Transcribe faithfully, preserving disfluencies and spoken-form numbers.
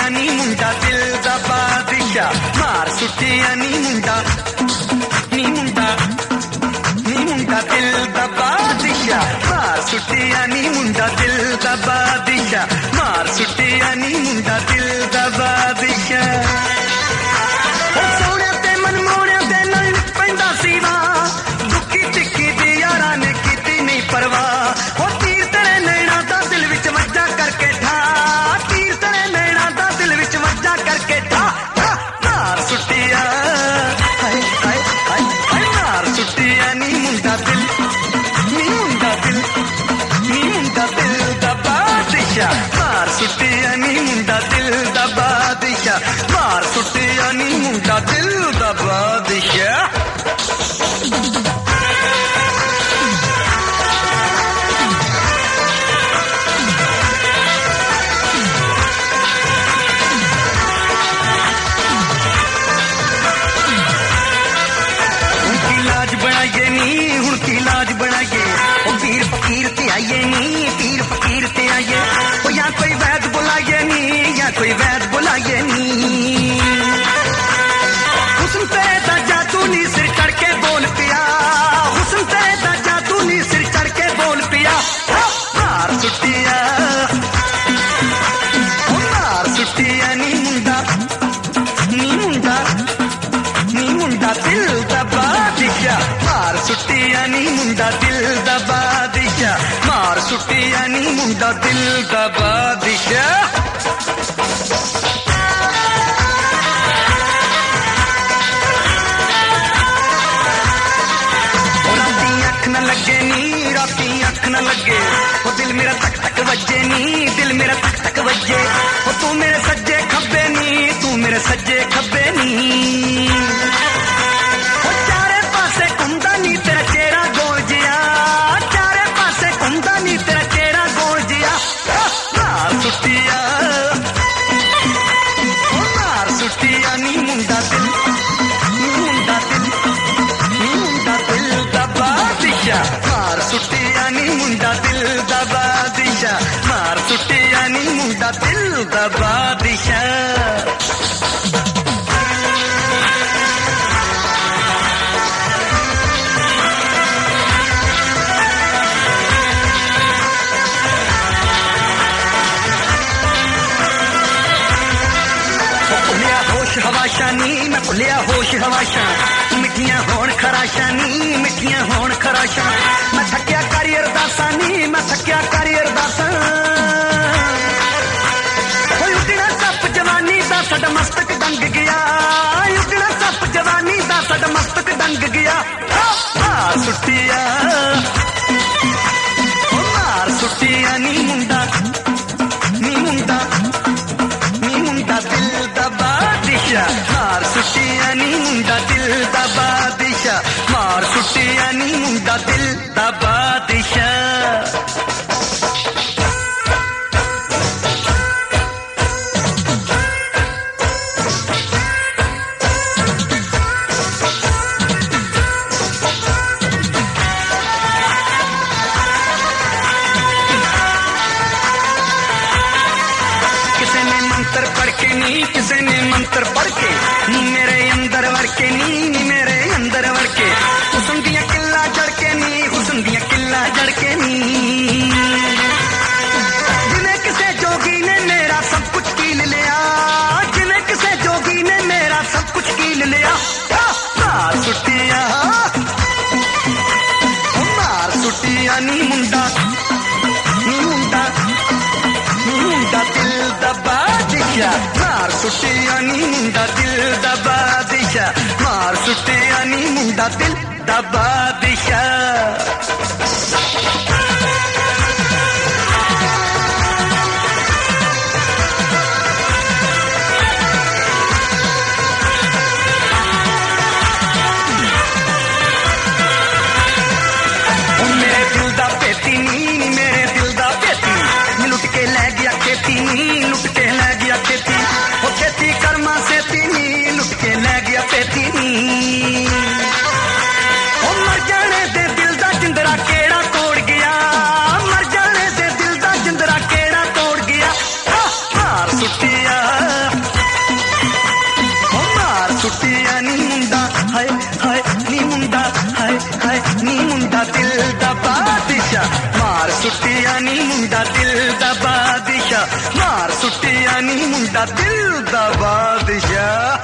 सुटिया नी मुंडा दिल दा बादशाह मार सुटिया नी मुंडा नी मुंडा नी मुंडा दिल दा बादशाह मार सुटिया नी मुंडा दिल दा बादशाह मार सुटिया नी मुंडा दिल दा बादशाह सोने ते मनमोने दे नाल पैंदा सीवा दुखी तिखी दी यारां ने कीती नहीं परवाह ओ तीर तेरे नैना दा दिल विच वज्जा करके ठा तीर तेरे नैना दा दिल विच वज्जा करके ठा मार सुटिया हाय हाय हाय हाय मार सुटिया नी मुंडा दिल नी मुंडा दिल नी मुंडा दिल दा बादशाह मार सुटिया नी मुंडा दिल दा बादशाह मार सुटिया नी मुंडा दिल दा बादशाह बनाइए नी हुण की लाज बनाइए ओ पीर फकीर ते आइए नी पीर फकीर ते आइए ओ या कोई वैद बुलाइए नी या कोई वैद बुलाइए नी हुस्न ते दा जादू नी सिर चढ़ के बोल पिया हुस्न ते दा जादू नी सिर चढ़ के बोल पिया मार सुटिया ओ मार सुटिया नी मुंडा नी मुंडा नी मुंडा दिल दा बादशाह मार सुटिया नी मुंडा दिल दा बादशाह मार सुटिया नी मुंडा दिल दा बादशाह राती अख न लगे नी राती अख न लगे वो दिल मेरा तक तक वजे नी दिल मेरा तक तक वजे वो तू मेरे सज्जे खब्बे नी तू मेरे सज्जे खब्बे नी सुटिया ओ मार सुटिया नी मुंडा दिल नी मुंडा दिल नी मुंडा दिल दा बादशाह मार सुटिया नी मुंडा दिल दा बादशाह मार सुटिया नी मुंडा दिल दा बादशाह हवाशा नी मैं भुलिया होश हवाशा मिठियां होण खराशा नी मिठियां होण खराशा मैं थकिया करी अरदासा नी मैं थकिया करी अरदासा उगना सप जवानी दा साडा मस्तक डंग गया उगना सप जवानी दा साडा मस्तक डंग गया मार सुटिया मार सुटिया नी मुंडा नी मुंडा नी मुंडा दिल दा मार सुटिया नी मुंडा दिल दा बादशाह मार सुटिया नी मुंडा दिल दा बादशाह मंत्र पढ़ के नी किसी ने मंत्र पढ़ के नी मेरे अंदर वड़ के नी नी मेरे अंदर वड़ के हुस्न दिया किला जड़ के नी हुस्न दिया किला जड़ के नी जिन्हें किसे जोगी ने मेरा सब कुछ कील लिया जिन्हें किसे जोगी ने मेरा सब कुछ कील लिया मार सुटिया मार सुटिया नी मुंडा नी मुंडा नी मुंडा दिल दा मार सुटिया नी मुंडा दिल दा बादशाह मार सुटिया नी मुंडा दिल दा बादशाह मेरे दिल दा पेती नी मेरे दिल दा पेती लुट के ले गया खेती नी लुट के ले गया खेती वो खेती कर्मा से तीनी लुट के ले गया पेती नी ओ मर जाने दे दिल दा जिंदरा केड़ा तोड़ गया मर जाने दे दिल दा जिंदरा केड़ा तोड़ गया मार सुटिया ਮੁੰਡਾ ਦਿਲ ਦਾ ਬਾਦਸ਼ਾਹ, ਮਾਰ ਸੁੱਟਿਆ ਨੀ ਮੁੰਡਾ ਦਿਲ ਦਾ ਬਾਦਸ਼ਾਹ।